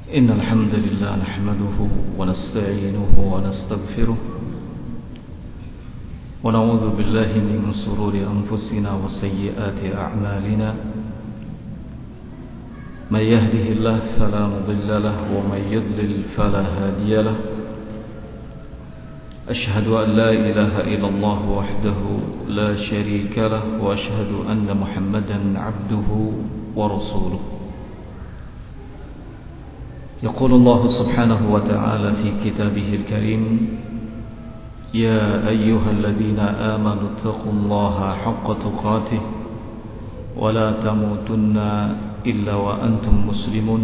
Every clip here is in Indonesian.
إن الحمد لله نحمده ونستعينه ونستغفره ونعوذ بالله من شرور أنفسنا وسيئات أعمالنا من يهده الله فلا مضل له ومن يضلل فلا هادي له أشهد أن لا إله إلا الله وحده لا شريك له وأشهد أن محمدا عبده ورسوله يقول الله سبحانه وتعالى في كتابه الكريم يا أيها الذين آمنوا اتقوا الله حق تقاته ولا تموتن إلا وأنتم مسلمون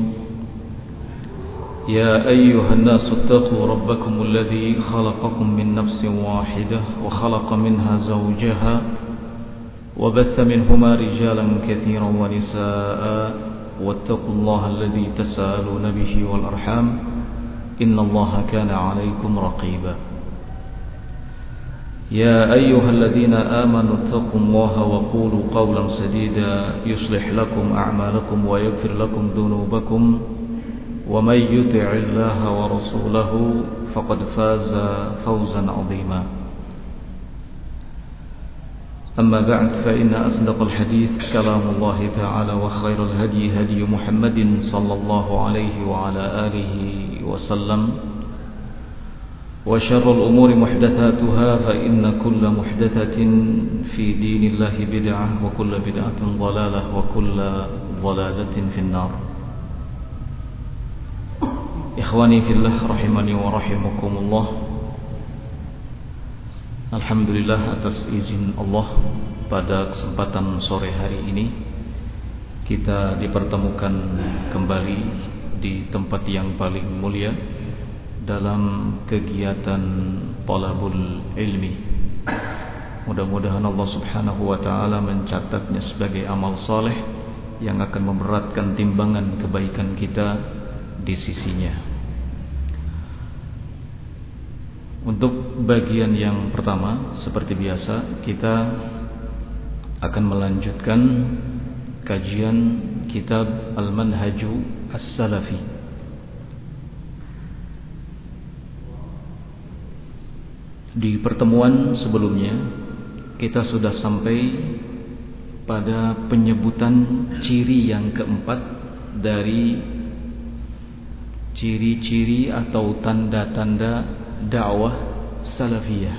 يا أيها الناس اتقوا ربكم الذي خلقكم من نفس واحدة وخلق منها زوجها وبث منهما رجالا كثيرا ونساء واتقوا الله الذي تساءلون به والأرحام إن الله كان عليكم رقيبا يا أيها الذين آمنوا اتقوا الله وقولوا قولا سديدا يصلح لكم أعمالكم ويغفر لكم ذنوبكم ومن يطع الله ورسوله فقد فاز فوزا عظيما أما بعد فإن أصدق الحديث كلام الله تعالى وخير الهدي هدي محمد صلى الله عليه وعلى آله وسلم وشر الأمور محدثاتها فإن كل محدثة في دين الله بدعة وكل بدعة ضلالة وكل ضلالة في النار. Ikhwani fillah rahimani wa rahimakumullah. Alhamdulillah atas izin Allah pada kesempatan sore hari ini kita dipertemukan kembali di tempat yang paling mulia dalam kegiatan talabul ilmi. Mudah-mudahan Allah Subhanahu wa taala mencatatnya sebagai amal saleh yang akan memberatkan timbangan kebaikan kita di sisinya. Untuk bagian yang pertama, seperti biasa kita akan melanjutkan kajian kitab Al-Manhaju As-Salafi. Di pertemuan sebelumnya kita sudah sampai pada penyebutan ciri yang keempat dari ciri-ciri atau tanda-tanda dakwah salafiyah.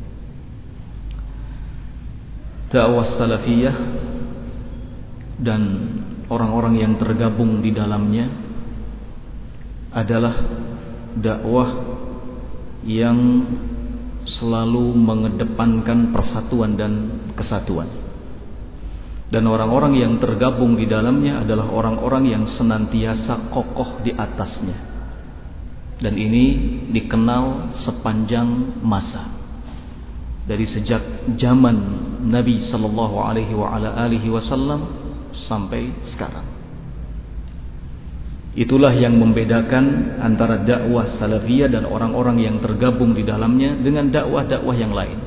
Dakwah salafiyah dan orang-orang yang tergabung di dalamnya adalah dakwah yang selalu mengedepankan persatuan dan kesatuan. Dan orang-orang yang tergabung di dalamnya adalah orang-orang yang senantiasa kokoh di atasnya. Dan ini dikenal sepanjang masa, dari sejak zaman Nabi sallallahu alaihi wasallam sampai sekarang. Itulah yang membedakan antara dakwah salafiyah dan orang-orang yang tergabung di dalamnya dengan dakwah-dakwah yang lain.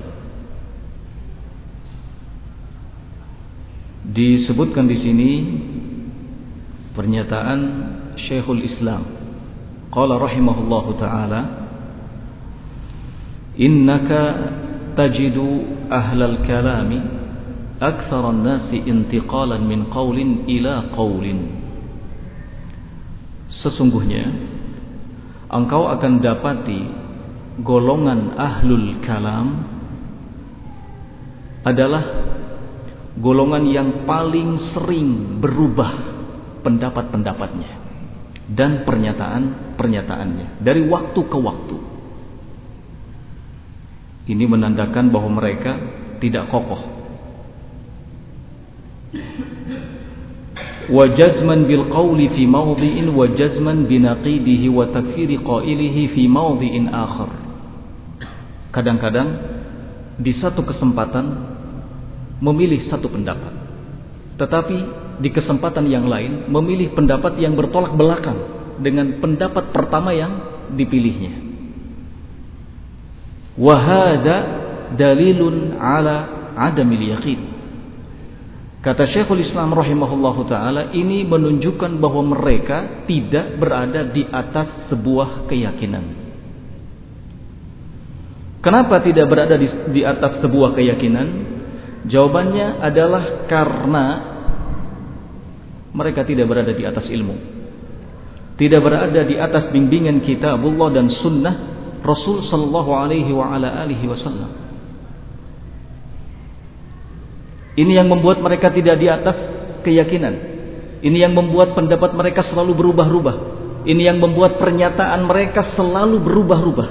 Disebutkan di sini pernyataan Syekhul Islam qala rahimahullahu ta'ala innaka tajidu ahlal kalami aktsaran nasi intiqalan min qaulin ila qaulin. Sesungguhnya engkau akan dapati golongan ahlul kalam adalah golongan yang paling sering berubah pendapat-pendapatnya dan pernyataan-pernyataannya dari waktu ke waktu. Ini menandakan bahwa mereka tidak kokoh. Wa jazman bil qawli fi mawdhi'in wa jazman bi naqidihi wa takfiri qailihi fi mawdhi'in akhar. Kadang-kadang di satu kesempatan memilih satu pendapat, tetapi di kesempatan yang lain memilih pendapat yang bertolak belakang dengan pendapat pertama yang dipilihnya. Wa hadza dalilun ala adamil yaqin. Kata Syekhul Islam rahimahullahu taala, ini menunjukkan bahwa mereka tidak berada di atas sebuah keyakinan. Kenapa tidak berada di atas sebuah keyakinan? Jawabannya adalah karena mereka tidak berada di atas ilmu, tidak berada di atas bimbingan kitabullah dan sunnah Rasul sallallahu alaihi wasallam. Ini yang membuat mereka tidak di atas keyakinan. Ini yang membuat pendapat mereka selalu berubah-ubah. Ini yang membuat pernyataan mereka selalu berubah-ubah.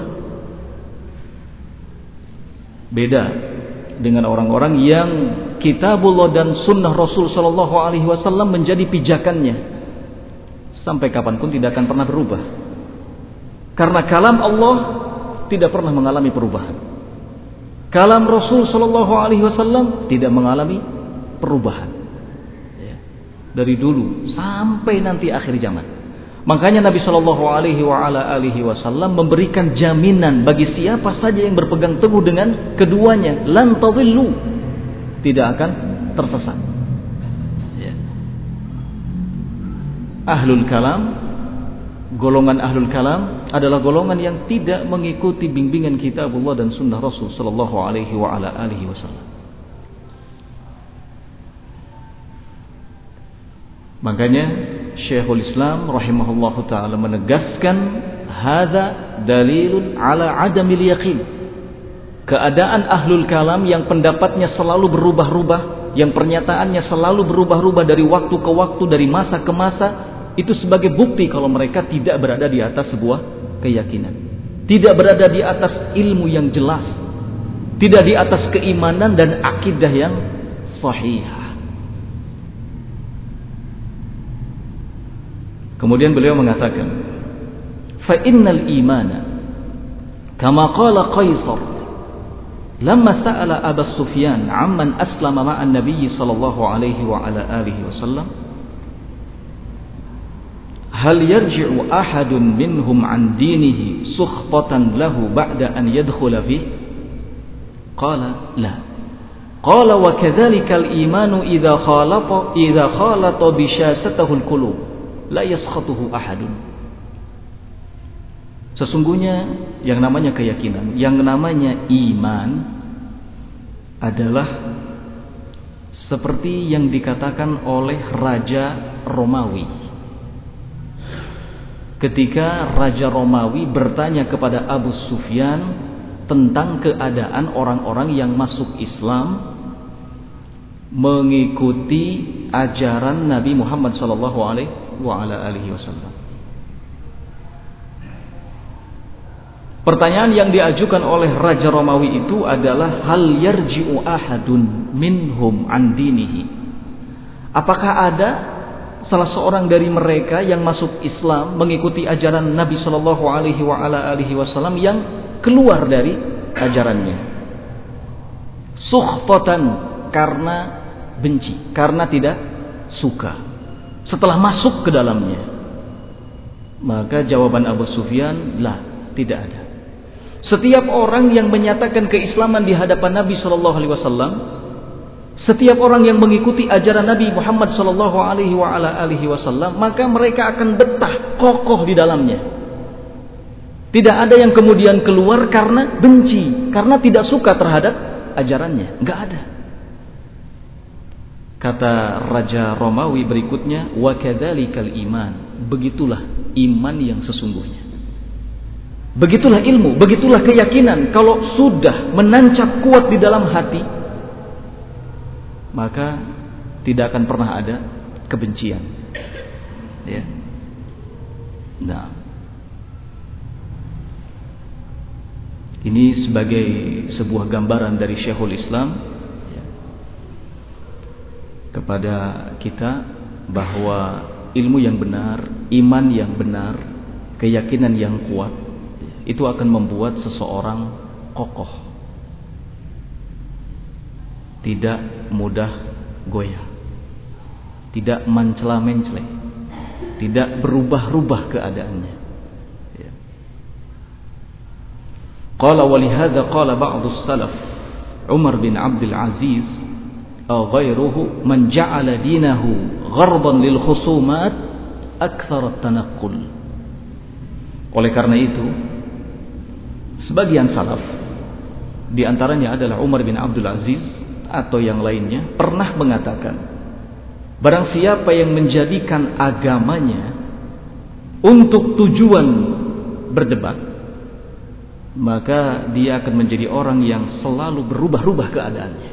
Beda dengan orang-orang yang kitabullah dan sunnah Rasul sallallahu alaihi wasallam menjadi pijakannya. Sampai kapanpun tidak akan pernah berubah. Karena kalam Allah tidak pernah mengalami perubahan. Kalam Rasul sallallahu alaihi wasallam tidak mengalami perubahan. Dari dulu sampai nanti akhir zaman. Makanya Nabi sallallahu alaihi wasallam memberikan jaminan bagi siapa saja yang berpegang teguh dengan keduanya, lan tadillu, tidak akan tersesat. Ahlul kalam, golongan ahlul kalam adalah golongan yang tidak mengikuti bimbingan kitabullah dan sunnah Rasul sallallahu alaihi wasallam. Makanya Syekhul Islam rahimahullahu taala menegaskan, hadza dalilun ala adamil yaqin. Keadaan ahlul kalam yang pendapatnya selalu berubah-ubah, yang pernyataannya selalu berubah-ubah dari waktu ke waktu, dari masa ke masa, itu sebagai bukti kalau mereka tidak berada di atas sebuah keyakinan, tidak berada di atas ilmu yang jelas, tidak di atas keimanan dan akidah yang sahih. Kemudian beliau mengatakan, fa innal imana kama qala Qaisar lamma sa'ala Abu Sufyan amman aslama ma'an Nabi sallallahu alaihi wasallam, hal yarji'u ahadun minhum an dinihi sukhbatan lahu ba'da an yadkhula fi? Qala la. Qala wa kadzalika al-imanu idza khalata bi syasatihi al-qulub la yaskhatuhu ahadun. Sesungguhnya yang namanya keyakinan, yang namanya iman adalah seperti yang dikatakan oleh Raja Romawi. Ketika Raja Romawi bertanya kepada Abu Sufyan tentang keadaan orang-orang yang masuk Islam mengikuti ajaran Nabi Muhammad sallallahu alaihi wasallam. Pertanyaan yang diajukan oleh Raja Romawi itu adalah, hal yarji'u ahadun minhum an dinihi. Apakah ada salah seorang dari mereka yang masuk Islam mengikuti ajaran Nabi sallallahu alaihi wasallam yang keluar dari ajarannya? Sukhfatan, karena benci, karena tidak suka setelah masuk ke dalamnya. Maka jawaban Abu Sufyan, lah, tidak ada. Setiap orang yang menyatakan keislaman di hadapan Nabi sallallahu alaihi wasallam, setiap orang yang mengikuti ajaran Nabi Muhammad sallallahu alaihi wasallam, maka mereka akan betah kokoh di dalamnya. Tidak ada yang kemudian keluar karena benci, karena tidak suka terhadap ajarannya. Enggak ada. Kata Raja Romawi berikutnya, wa kadzalikal iman, begitulah iman yang sesungguhnya. Begitulah ilmu, begitulah keyakinan. Kalau sudah menancap kuat di dalam hati, maka tidak akan pernah ada kebencian. Ya. Nah, ini sebagai sebuah gambaran dari Syekhul Islam kepada kita bahwa ilmu yang benar, iman yang benar, keyakinan yang kuat itu akan membuat seseorang kokoh, tidak mudah goyah, tidak mencela-mencela, tidak berubah-ubah keadaannya. Qala wa lihadza qala ba'dus salaf, Umar bin Abdul Aziz aw ghairuhu man ja'ala dinahu ghardan lil khusumat akthar at-tanaqqul. Oleh karena itu, sebagian salaf, di antaranya adalah Umar bin Abdul Aziz atau yang lainnya, pernah mengatakan, barang siapa yang menjadikan agamanya untuk tujuan berdebat, maka dia akan menjadi orang yang selalu berubah-ubah keadaannya.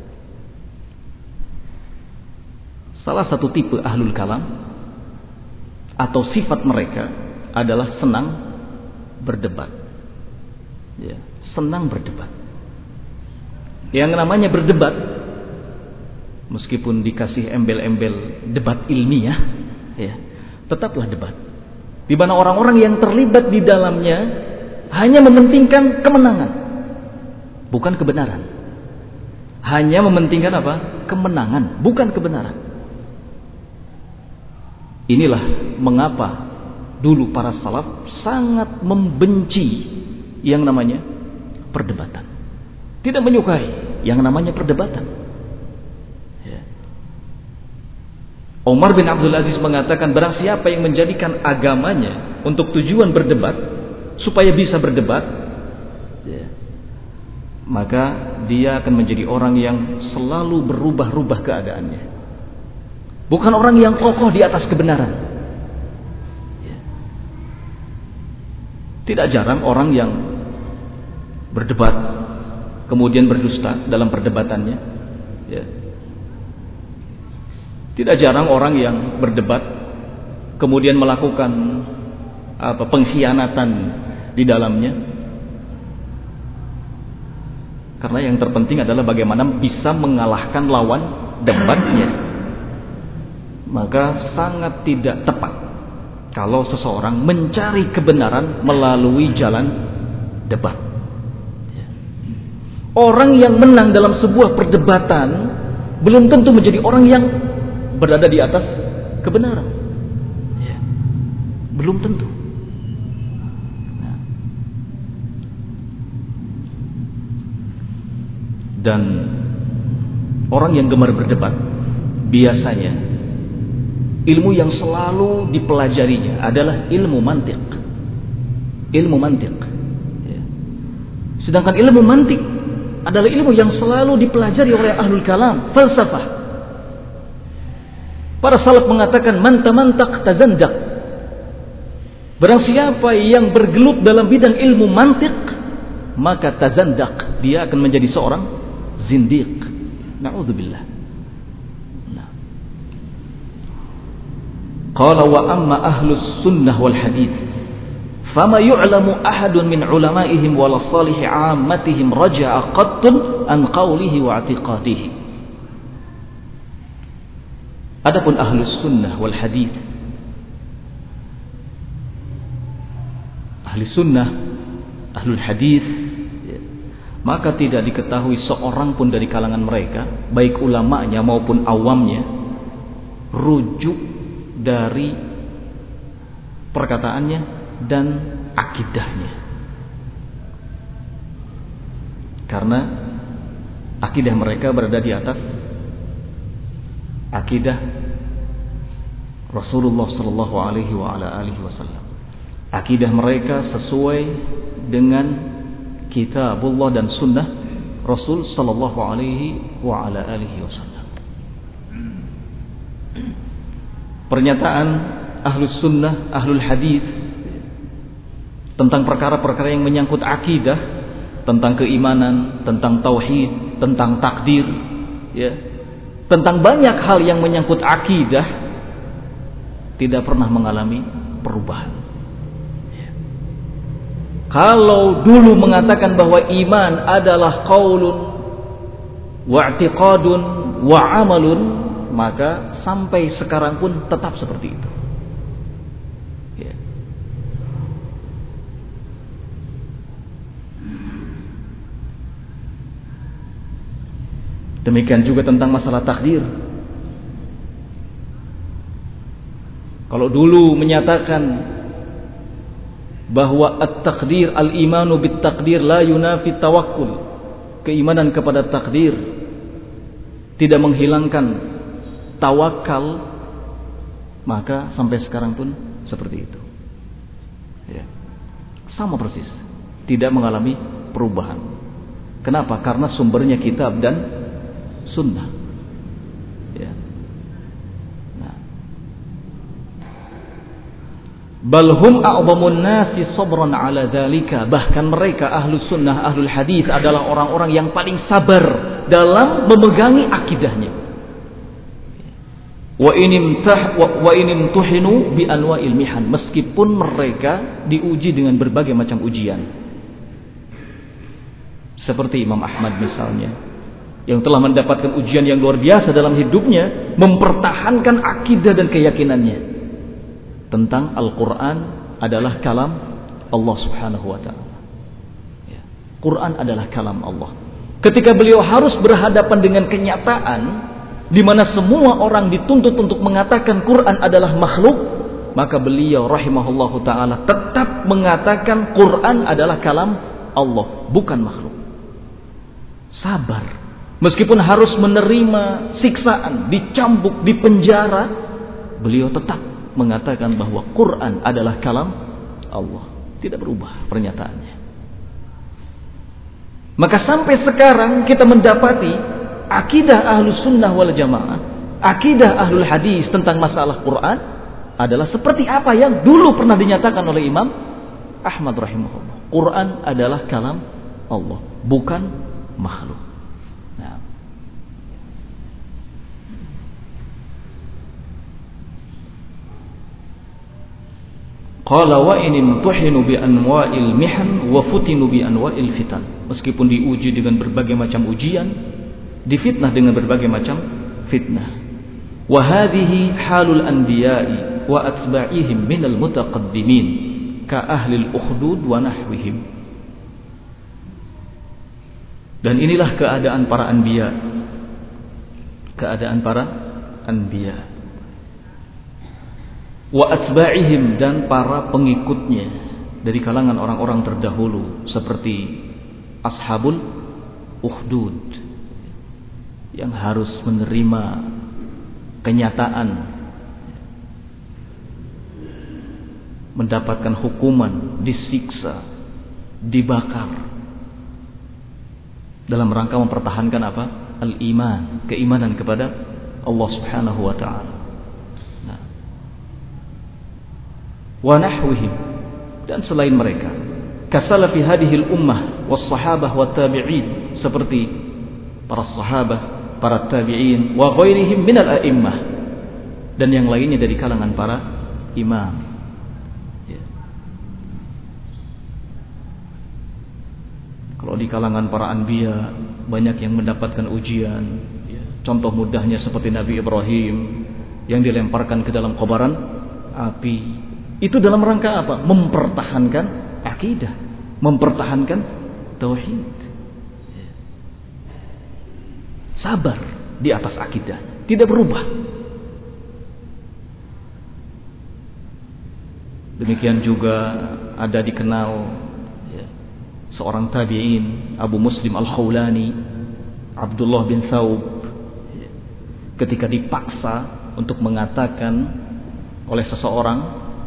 Salah satu tipe ahlul kalam atau sifat mereka adalah senang berdebat. Ya, senang berdebat. Yang namanya berdebat, meskipun dikasih embel-embel debat ilmiah, ya, tetaplah debat. Di mana orang-orang yang terlibat di dalamnya hanya mementingkan kemenangan, bukan kebenaran. Hanya mementingkan apa? Kemenangan, bukan kebenaran. Inilah mengapa dulu para salaf sangat membenci yang namanya perdebatan. Tidak menyukai yang namanya perdebatan. Ya. Umar bin Abdul Aziz mengatakan, barang siapa yang menjadikan agamanya untuk tujuan berdebat, supaya bisa berdebat, ya, maka dia akan menjadi orang yang selalu berubah-ubah keadaannya. Bukan orang yang kokoh di atas kebenaran. Ya. Tidak jarang orang yang berdebat kemudian berdusta dalam perdebatannya. Ya. Tidak jarang orang yang berdebat kemudian melakukan pengkhianatan di dalamnya. Karena yang terpenting adalah bagaimana bisa mengalahkan lawan debatnya. Maka sangat tidak tepat kalau seseorang mencari kebenaran melalui jalan debat. Orang yang menang dalam sebuah perdebatan belum tentu menjadi orang yang berada di atas kebenaran. Belum tentu. Dan orang yang gemar berdebat biasanya ilmu yang selalu dipelajarinya adalah ilmu mantiq. Ilmu mantiq. Sedangkan ilmu mantiq adalah ilmu yang selalu dipelajari oleh ahlul kalam, falsafah. Para salaf mengatakan man tamantaq tazandaq. Barang siapa yang bergelut dalam bidang ilmu mantiq, maka tazandaq, dia akan menjadi seorang zindiq. Na'udzubillah. Qala wa amma ahlus sunnah wal hadith fama yu'lamu ahadun min ulama'ihim wal salih 'ammatihim raja'a qattun an qawlihi wa i'tiqadihi. Adapun ahlus sunnah wal hadith, ahli sunnah, ahlul hadith, maka tidak diketahui seorang pun dari kalangan mereka, baik ulamanya maupun awamnya, rujuk dari perkataannya dan akidahnya. Karena akidah mereka berada di atas akidah Rasulullah sallallahu alaihi wa ala alihi wasallam. Akidah mereka sesuai dengan kitabullah dan sunnah Rasul sallallahu alaihi wa ala alihi wasallam. Pernyataan ahlus sunnah, ahlul hadith tentang perkara-perkara yang menyangkut akidah, tentang keimanan, tentang tauhid, tentang takdir, ya, tentang banyak hal yang menyangkut akidah, tidak pernah mengalami perubahan. Kalau dulu mengatakan bahwa iman adalah qaulun wa i'tiqadun wa amalun, maka sampai sekarang pun tetap seperti itu. Ya. Demikian juga tentang masalah takdir. Kalau dulu menyatakan bahwa at-taqdir, al-imanu bit-taqdir la yunafi tawakkul, keimanan kepada takdir tidak menghilangkan tawakal, maka sampai sekarang pun seperti itu. Ya. Sama persis, tidak mengalami perubahan. Kenapa? Karena sumbernya kitab dan sunnah. Ya. Nah. Bal hum a'zamun nasi sabran ala dzalika. Bahkan mereka ahlus sunnah, ahlul hadis adalah orang-orang yang paling sabar dalam memegangi akidahnya. Wa inim tuhinu bi anwa'il mihan. Meskipun mereka diuji dengan berbagai macam ujian. Seperti Imam Ahmad misalnya, yang telah mendapatkan ujian yang luar biasa dalam hidupnya, mempertahankan akidah dan keyakinannya tentang Al-Quran adalah kalam Allah subhanahu wa ta'ala. Ya. Quran adalah kalam Allah. Ketika beliau harus berhadapan dengan kenyataan di mana semua orang dituntut untuk mengatakan Quran adalah makhluk, maka beliau rahimahullahu ta'ala tetap mengatakan Quran adalah kalam Allah, bukan makhluk. Sabar. Meskipun harus menerima siksaan, dicambuk, dipenjara, beliau tetap mengatakan bahwa Quran adalah kalam Allah. Tidak berubah pernyataannya. Maka sampai sekarang kita mendapati akidah ahlus sunnah wal jamaah, akidah ahlul hadis tentang masalah Quran adalah seperti apa yang dulu pernah dinyatakan oleh Imam Ahmad rahimahullah. Quran adalah kalam Allah, bukan makhluk. Nah. Qala wa in imtuhinu bi anwa'il mihan wa futinu bi anwa'il fitan. Meskipun diuji dengan berbagai macam ujian, difitnah dengan berbagai macam fitnah. Wa hadhihi halul anbiya'i wa atba'ihim minal mutaqaddimin ka ahli al-ukhdud wa nahwihim. Dan inilah keadaan para anbiya. Keadaan para anbiya. Wa atba'ihim, dan para pengikutnya dari kalangan orang-orang terdahulu seperti ashabul ukhdud yang harus menerima kenyataan, mendapatkan hukuman, disiksa, dibakar dalam rangka mempertahankan apa? Al-iman, keimanan kepada Allah Subhanahu wa taala. Nah. Wa nahwihim, dan selain mereka, kasalafi hadhil ummah was sahabah wat tabi'in, seperti para sahabat, para tabi'in, wa ghairihim minal a'immah, dan yang lainnya dari kalangan para imam. Kalau di kalangan para anbiya banyak yang mendapatkan ujian. Contoh mudahnya seperti Nabi Ibrahim yang dilemparkan ke dalam kobaran api. Itu dalam rangka apa? Mempertahankan akidah, mempertahankan tauhid. Sabar di atas akidah, tidak berubah. Demikian juga ada dikenal seorang tabi'in, Abu Muslim Al-Khawlani, Abdullah bin Thawb, ketika dipaksa untuk mengatakan oleh seseorang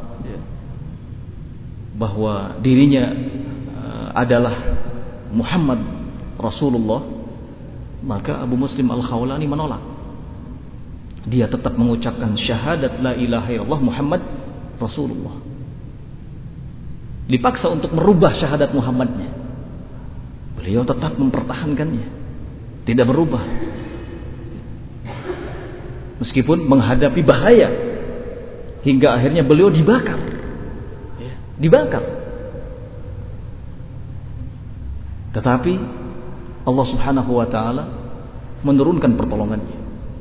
bahwa dirinya adalah Muhammad Rasulullah, maka Abu Muslim Al-Khawlani menolak. Dia tetap mengucapkan syahadat la ilaha illallah Muhammad Rasulullah. Dipaksa untuk merubah syahadat Muhammadnya, beliau tetap mempertahankannya, tidak berubah. Meskipun menghadapi bahaya, hingga akhirnya beliau dibakar. Dibakar. Tetapi Allah Subhanahu wa ta'ala menurunkan pertolongannya.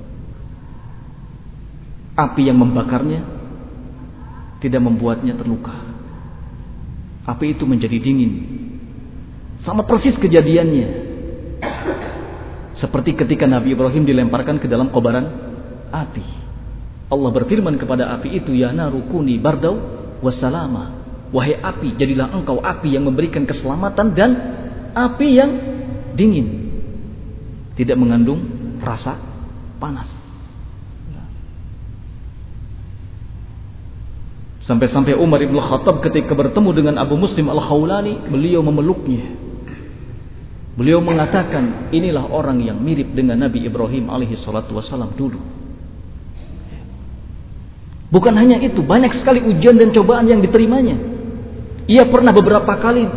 Api yang membakarnya tidak membuatnya terluka. Api itu menjadi dingin. Sama persis kejadiannya seperti ketika Nabi Ibrahim dilemparkan ke dalam kobaran api. Allah berfirman kepada api itu, ya narukuni bardau wassalama. Wahai api, jadilah engkau api yang memberikan keselamatan dan api yang dingin, tidak mengandung rasa panas. Sampai-sampai Umar ibn Khattab ketika bertemu dengan Abu Muslim al-Khawlani, beliau memeluknya. Beliau mengatakan, inilah orang yang mirip dengan Nabi Ibrahim alaihi salatu wasalam dulu. Bukan hanya itu, banyak sekali ujian dan cobaan yang diterimanya. Ia pernah beberapa kali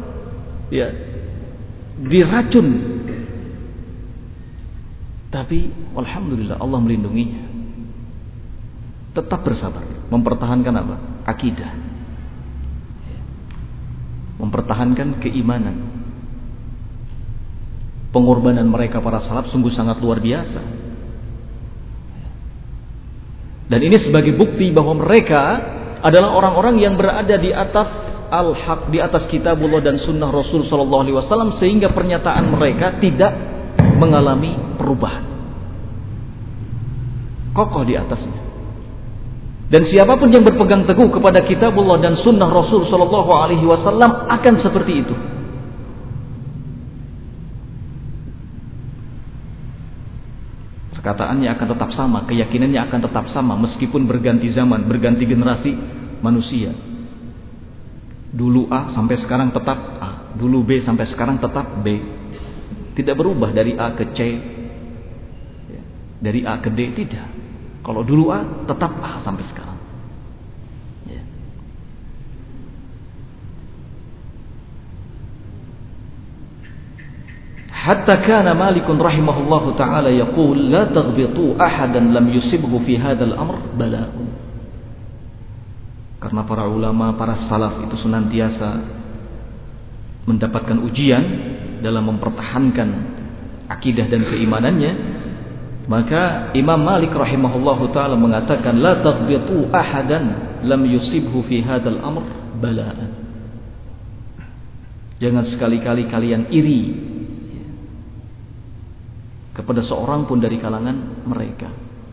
diracun. Tapi alhamdulillah Allah melindunginya. Tetap bersabar, mempertahankan apa? Akidah. Mempertahankan keimanan. Pengorbanan mereka para salaf sungguh sangat luar biasa. Dan ini sebagai bukti bahwa mereka adalah orang-orang yang berada di atas al-haq, di atas kitabullah dan sunnah Rasul sallallahu alaihi wasallam, sehingga pernyataan mereka tidak mengalami perubahan. Kokoh di atasnya. Dan siapapun yang berpegang teguh kepada kitabullah dan sunnah Rasul sallallahu alaihi wasallam akan seperti itu. Perkataannya akan tetap sama, keyakinannya akan tetap sama meskipun berganti zaman, berganti generasi manusia. Dulu A sampai sekarang tetap A, dulu B sampai sekarang tetap B. Tidak berubah dari A ke C, dari A ke D, tidak. Kalau dulu A, tetap A sampai sekarang. Ya. Hatta kana Malikun rahimahullahu ta'ala yaqul la taghbitu ahadan lam yusibhu fi hadzal amr bala'un. Karena para ulama, para salaf itu senantiasa mendapatkan ujian dalam mempertahankan akidah dan keimanannya, maka Imam Malik rahimahullahu ta'ala mengatakan la taghbitu ahadan lam yusibhu fi hadzal amr bala'an. Jangan sekali-kali kalian iri kepada seorang pun dari kalangan mereka,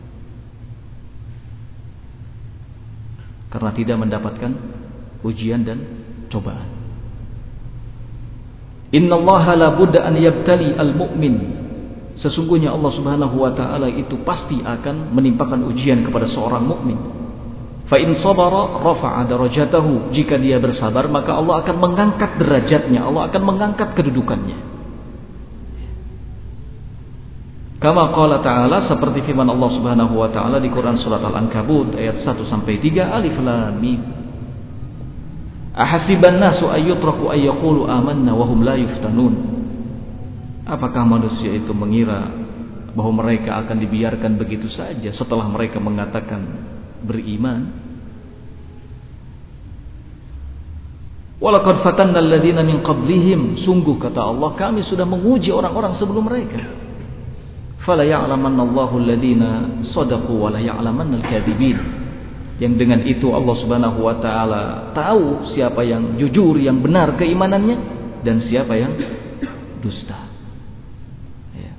karena tidak mendapatkan ujian dan cobaan. Innallaha la budda an yabtali al-mu'min. Sesungguhnya Allah Subhanahu wa taala itu pasti akan menimpakan ujian kepada seorang mukmin. Fa in sabara rafa'a darajatahu. Jika dia bersabar, maka Allah akan mengangkat derajatnya, Allah akan mengangkat kedudukannya. Kama qala ta'ala, seperti firman Allah Subhanahu wa taala di Quran surat Al-Ankabut ayat 1 sampai 3, Alif Lam Mim. Ahasiban nasu ayyutraku ayyaqulu amanna wa hum la yuftanun. Apakah manusia itu mengira bahwa mereka akan dibiarkan begitu saja setelah mereka mengatakan beriman? Walaqad fatanna alladziina min qablihim. Sungguh kata Allah, kami sudah menguji orang-orang sebelum mereka. Fala ya'lamanna Allahu alladziina shadaqu wa la ya'lamanna al-kadzibin. Yang dengan itu Allah Subhanahu wa taala tahu siapa yang jujur, yang benar keimanannya, dan siapa yang dusta. Ya.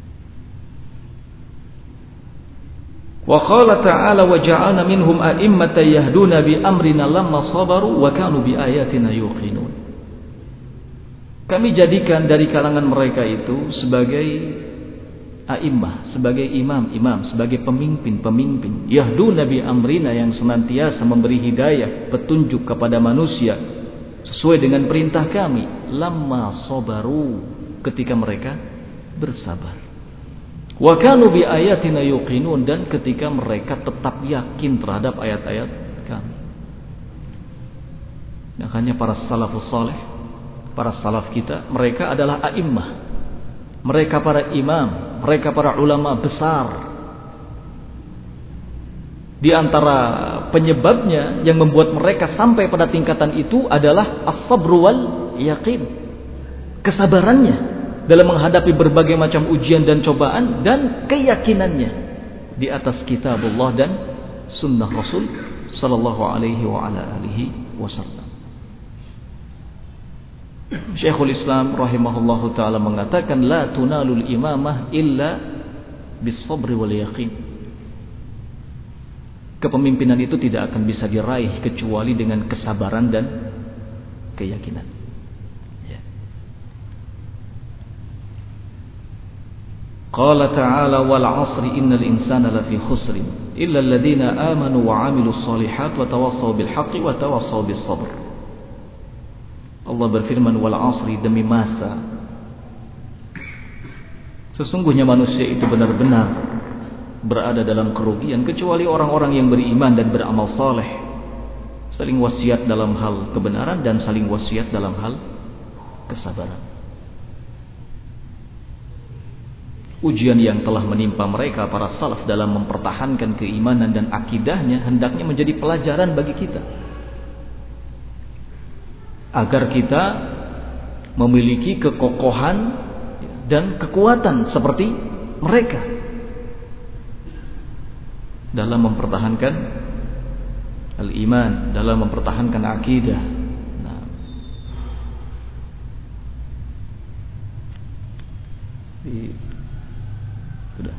Wa qala ta'ala wa ja'alna minhum a'immatan yahduna bi amrina lamma sabaru wa kanu bi ayatina yuqinun. Kami jadikan dari kalangan mereka itu sebagai a'immah, sebagai imam-imam, sebagai pemimpin-pemimpin. Yahduna bi amrina, yang senantiasa memberi hidayah, petunjuk kepada manusia sesuai dengan perintah kami. Lamma sabaru, ketika mereka bersabar. Wa kanu bi ayatina yuqinun, dan ketika mereka tetap yakin terhadap ayat-ayat kami. Makanya para salafus saleh, para salaf kita, mereka adalah a'immah. Mereka para imam, mereka para ulama besar. Di antara penyebabnya yang membuat mereka sampai pada tingkatan itu adalah as-sabru wal yaqin. Kesabarannya dalam menghadapi berbagai macam ujian dan cobaan, dan keyakinannya di atas kitabullah dan sunnah Rasul sallallahu alaihi wa ala alihi wasallam. Syekhul Islam rahimahullahu ta'ala mengatakan, la tunalul imamah illa bis sabri wal yaqin. Kepemimpinan itu tidak akan bisa diraih kecuali dengan kesabaran dan keyakinan. Ya. Qala ta'ala wal 'asri innal insana lafi khusrin illa alladhina amanu wa 'amilus shalihat wa tawassaw bil haqqi wa tawassaw bis sabr. Allah berfirman wal 'asri, demi masa, sesungguhnya manusia itu benar-benar berada dalam kerugian kecuali orang-orang yang beriman dan beramal saleh, saling wasiat dalam hal kebenaran dan saling wasiat dalam hal kesabaran. Ujian yang telah menimpa mereka para salaf dalam mempertahankan keimanan dan akidahnya hendaknya menjadi pelajaran bagi kita, agar kita memiliki kekokohan dan kekuatan seperti mereka dalam mempertahankan al-iman, dalam mempertahankan akidah. Sudah.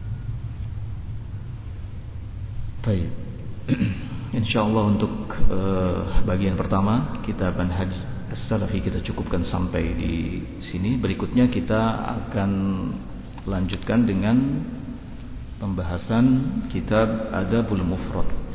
Baik. Insyaallah untuk bagian pertama kitab Manhaj As-Salafi kita cukupkan sampai di sini. Berikutnya kita akan lanjutkan dengan pembahasan kitab Adabul Mufrad.